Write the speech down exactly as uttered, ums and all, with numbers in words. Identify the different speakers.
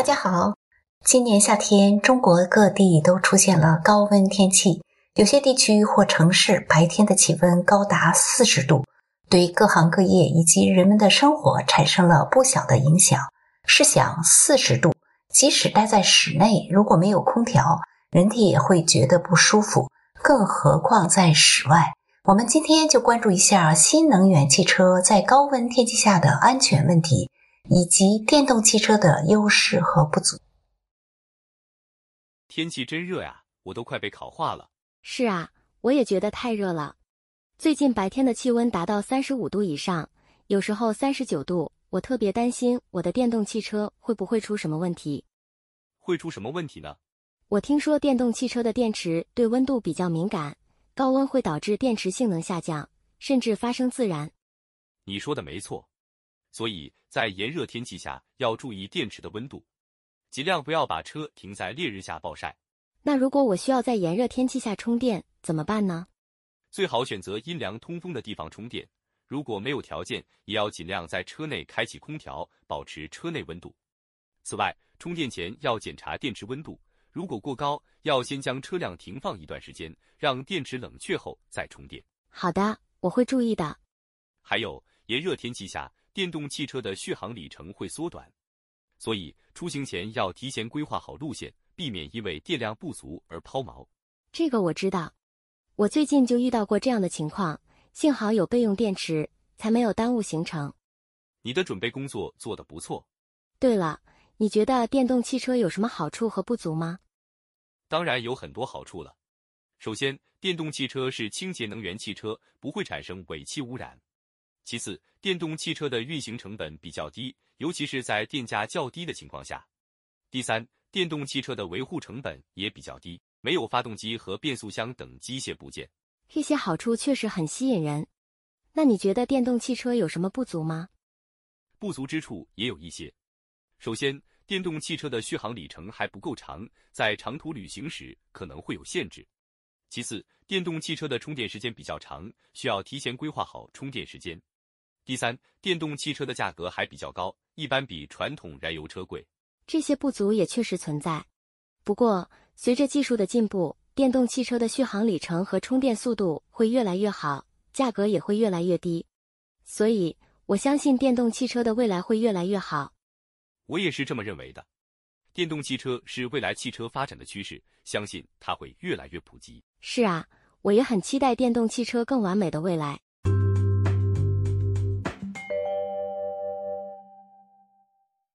Speaker 1: 大家好，今年夏天，中国各地都出现了高温天气，有些地区或城市白天的气温高达四十度，对各行各业以及人们的生活产生了不小的影响。试想四十度，即使待在室内，如果没有空调，人体也会觉得不舒服，更何况在室外。我们今天就关注一下新能源汽车在高温天气下的安全问题，以及电动汽车的优势和不足。
Speaker 2: 天气真热呀，我都快被烤化了。
Speaker 3: 是啊，我也觉得太热了。最近白天的气温达到三十五度以上，有时候三十九度，我特别担心我的电动汽车会不会出什么问题。
Speaker 2: 会出什么问题呢？
Speaker 3: 我听说电动汽车的电池对温度比较敏感，高温会导致电池性能下降，甚至发生自燃。
Speaker 2: 你说的没错，所以在炎热天气下要注意电池的温度，尽量不要把车停在烈日下暴晒。
Speaker 3: 那如果我需要在炎热天气下充电，怎么办呢？
Speaker 2: 最好选择阴凉通风的地方充电，如果没有条件，也要尽量在车内开启空调，保持车内温度。此外，充电前要检查电池温度，如果过高，要先将车辆停放一段时间，让电池冷却后再充电。
Speaker 3: 好的，我会注意的。
Speaker 2: 还有，炎热天气下，电动汽车的续航里程会缩短，所以出行前要提前规划好路线，避免因为电量不足而抛锚。
Speaker 3: 这个我知道，我最近就遇到过这样的情况，幸好有备用电池，才没有耽误行程。
Speaker 2: 你的准备工作做得不错。
Speaker 3: 对了，你觉得电动汽车有什么好处和不足吗？
Speaker 2: 当然有很多好处了。首先，电动汽车是清洁能源汽车，不会产生尾气污染。其次，电动汽车的运行成本比较低，尤其是在电价较低的情况下。第三，电动汽车的维护成本也比较低，没有发动机和变速箱等机械部件。
Speaker 3: 这些好处确实很吸引人。那你觉得电动汽车有什么不足吗？
Speaker 2: 不足之处也有一些。首先，电动汽车的续航里程还不够长，在长途旅行时可能会有限制。其次，电动汽车的充电时间比较长，需要提前规划好充电时间。第三，电动汽车的价格还比较高，一般比传统燃油车贵。
Speaker 3: 这些不足也确实存在。不过，随着技术的进步，电动汽车的续航里程和充电速度会越来越好，价格也会越来越低。所以，我相信电动汽车的未来会越来越好。
Speaker 2: 我也是这么认为的。电动汽车是未来汽车发展的趋势，相信它会越来越普及。
Speaker 3: 是啊，我也很期待电动汽车更完美的未来。